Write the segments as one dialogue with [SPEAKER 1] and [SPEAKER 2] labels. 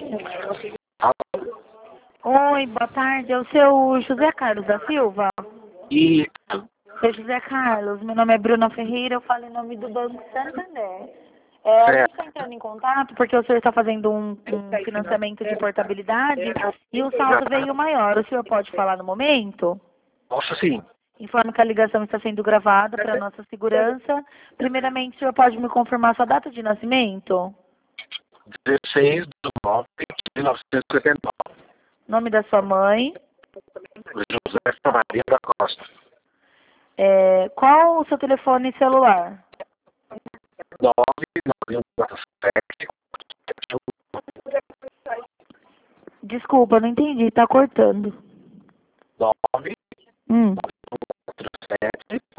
[SPEAKER 1] Oi, boa tarde. É o seu José Carlos da Silva?
[SPEAKER 2] E
[SPEAKER 1] Seu José Carlos, meu nome é Bruna Ferreira, eu falo em nome do Banco Santander. A gente está entrando em contato porque o senhor está fazendo um financiamento de portabilidade e o saldo veio maior. O senhor pode falar no momento?
[SPEAKER 2] posso sim.
[SPEAKER 1] Informo que a ligação está sendo gravada para nossa segurança. Primeiramente, o senhor pode me confirmar sua data de nascimento?
[SPEAKER 2] 16 de 9 de 1959.
[SPEAKER 1] Nome da sua mãe?
[SPEAKER 2] José Maria da Costa.
[SPEAKER 1] Qual o seu telefone celular?
[SPEAKER 2] 99147
[SPEAKER 1] Desculpa, não entendi, está cortando.
[SPEAKER 2] 947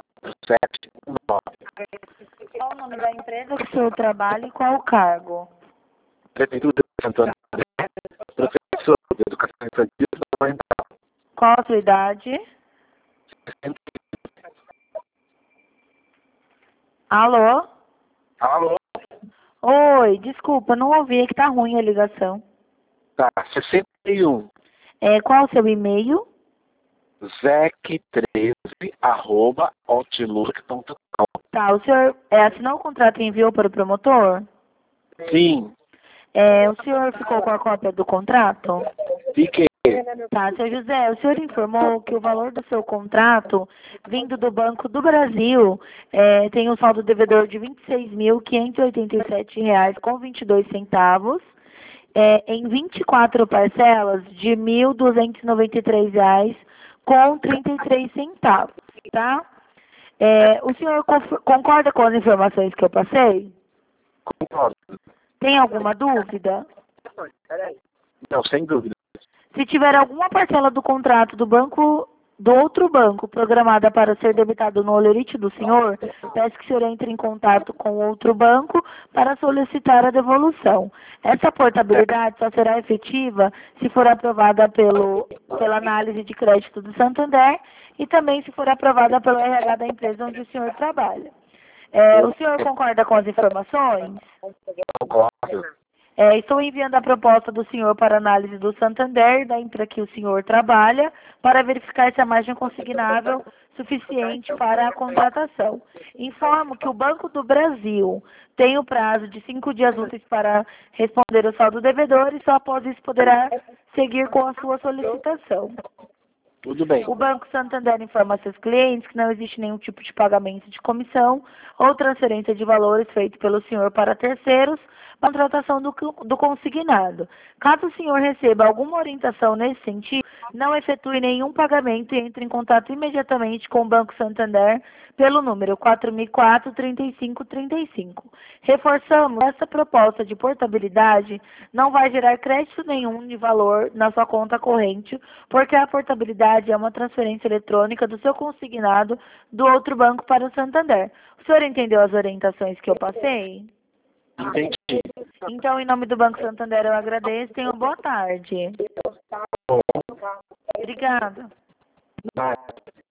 [SPEAKER 2] 719.
[SPEAKER 1] Qual o nome da empresa que o senhor trabalha e qual o cargo?
[SPEAKER 2] Prefeitura de Santo André, professor de Educação Infantil e Fundamental.
[SPEAKER 1] Qual a sua idade?
[SPEAKER 2] 60.
[SPEAKER 1] Alô?
[SPEAKER 2] Alô?
[SPEAKER 1] Oi, desculpa, não ouvi, é que tá ruim a ligação.
[SPEAKER 2] Tá, 61.
[SPEAKER 1] Qual o seu e-mail?
[SPEAKER 2] zec13@outlook.com.
[SPEAKER 1] Tá, o senhor assinou o contrato e enviou para o promotor?
[SPEAKER 2] Sim,
[SPEAKER 1] O senhor ficou com a cópia do contrato?
[SPEAKER 2] fiquei.
[SPEAKER 1] Tá, seu José, o senhor informou que o valor do seu contrato, vindo do Banco do Brasil, tem um saldo devedor de R$ 26.587,22, em 24 parcelas de R$ 1.293,33, tá? O senhor concorda com as informações que eu passei?
[SPEAKER 2] Concordo.
[SPEAKER 1] Tem alguma dúvida?
[SPEAKER 2] Não, sem dúvida.
[SPEAKER 1] Se tiver alguma parcela do contrato do outro banco programada para ser debitada no holerite do senhor, peço que o senhor entre em contato com o outro banco para solicitar a devolução. Essa portabilidade só será efetiva se for aprovada pela análise de crédito do Santander e também se for aprovada pelo RH da empresa onde o senhor trabalha. O senhor concorda com as informações?
[SPEAKER 2] Concordo.
[SPEAKER 1] Estou enviando a proposta do senhor para análise do Santander, da empresa que o senhor trabalha, para verificar se a margem consignável suficiente para a contratação. Informo que o Banco do Brasil tem o prazo de 5 dias úteis para responder o saldo devedor e só após isso poderá seguir com a sua solicitação.
[SPEAKER 2] Tudo bem.
[SPEAKER 1] O Banco Santander informa a seus clientes que não existe nenhum tipo de pagamento de comissão ou transferência de valores feito pelo senhor para terceiros para a contratação do consignado. Caso o senhor receba alguma orientação nesse sentido, não efetue nenhum pagamento e entre em contato imediatamente com o Banco Santander pelo número 4004-3535. Reforçamos, essa proposta de portabilidade não vai gerar crédito nenhum de valor na sua conta corrente, porque a portabilidade é uma transferência eletrônica do seu consignado do outro banco para o Santander. O senhor entendeu as orientações que eu passei?
[SPEAKER 2] Entendi.
[SPEAKER 1] Então, em nome do Banco Santander, eu agradeço. Tenha uma boa tarde. Obrigada.